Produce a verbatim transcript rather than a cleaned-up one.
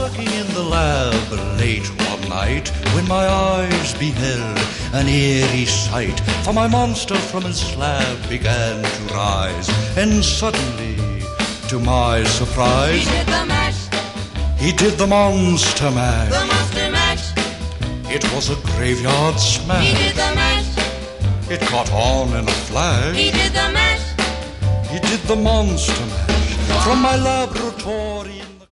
working in the lab late one night when my eyes beheld an eerie sight. For my monster from his slab began to rise, and suddenly, to my surprise, He did the mash, he did the monster mash. the monster mash. It was a graveyard smash. He did the mash, It caught on in a flash. he did the mash. He did the monster mash from my laboratory.